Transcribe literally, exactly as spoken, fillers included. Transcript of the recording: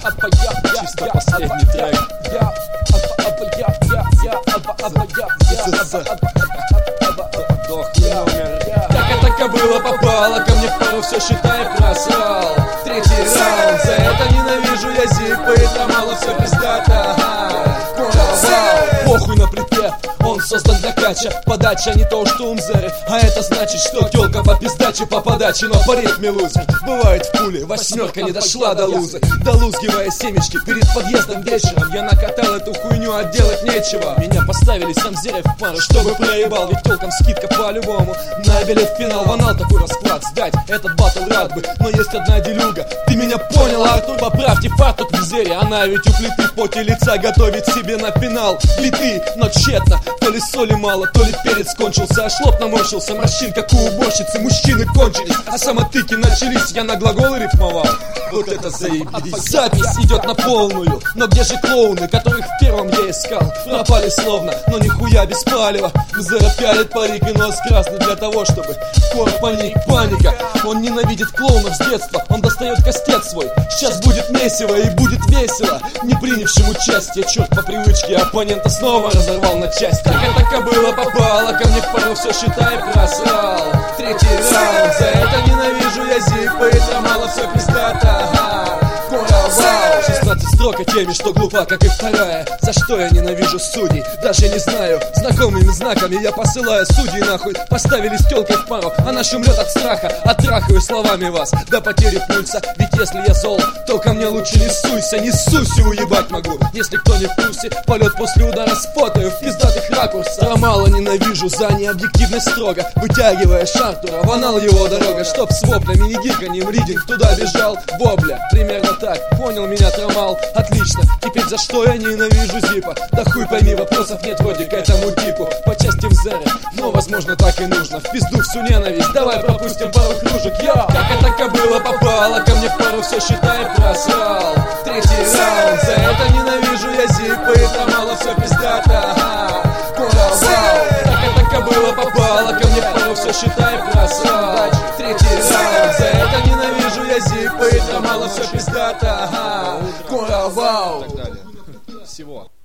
Чисто последний трек. Как это кобыла попала ко мне в пару, все считай просрал. Третий раунд, за это ненавижу я зипа и трамала, все пиздато. Похуй на припев, он создан для кача. Подача не то что умзеры, а это значит, что тёлка по пиздаче по подаче, но по ритме лузер. Бывает в пуле, восьмерка не дошла до лузы. Долузгивая семечки перед подъездом вечером, я накатал эту хуйню, а делать нечего. Меня поставили сам Зерев в пару, чтобы проебал, ведь тёлкам скидка по-любому. На билет в финал ванал такой расклад. Сдать этот батл рад бы, но есть одна делюга. Ты меня понял, Артур? Поправьте фартук в Зере. Она ведь у плиты в поте лица готовит себе на финал плиты, но тщетно. То ли соли мало, то ли перец кончился, а шлоп наморщился, морщин как у уборщицы. Мужчины кончились, а самотыки начались. Я на глаголы рифмовал, вот это заебись. Запись идет на полную, но где же клоуны, которых в первом я искал? Пропали словно, но нихуя без палева. Зера пялит парик и нос красный для того, чтобы кор паник, паника. Он ненавидит клоунов с детства, он достает кастет свой. Сейчас будет месиво и будет весело не принявшим участие. Черт, по привычке оппонента снова разорвал на части. Как эта кобыла попала ко мне в пару, все считай просрал. Третий раунд, за это ненавижу я зипа и трамала, все пиздато. шестнадцать строк о теме, что глупа, как и вторая. За что я ненавижу судей, даже не знаю. Знакомыми знаками я посылаю судей нахуй. Поставили с тёлкой в пару, она шумлет от страха. Оттрахаю словами вас до потери пульса. Ведь если я зол, то ко мне лучше не суйся. Не суйся, уебать могу. Если кто не в курсе, полет после удара спотаю в пиздатых ракурсах. Трамала ненавижу за необъективность строго. Вытягивая Артура, ванал его дорога. Чтоб с воплями и гиканьем ридинг туда бежал. Бобля, примерно так, понял меня трамал. Отлично, теперь за что я ненавижу зипа? Да хуй пойми, вопросов нет вроде к этому типу. По части взера, но возможно так и нужно. В пизду всю ненависть, давай пропустим пару кружек. Йо! Как эта кобыла попала ко мне в пару, все считай просрал. Третий раунд, за это ненавижу я зипа и трамала, все пиздато. Как эта кобыла попала ко мне в пару, все считай просрал. Третий раунд, за это ненавижу я зипа и трамала, все пиздато. Коровал. И так далее. Всего.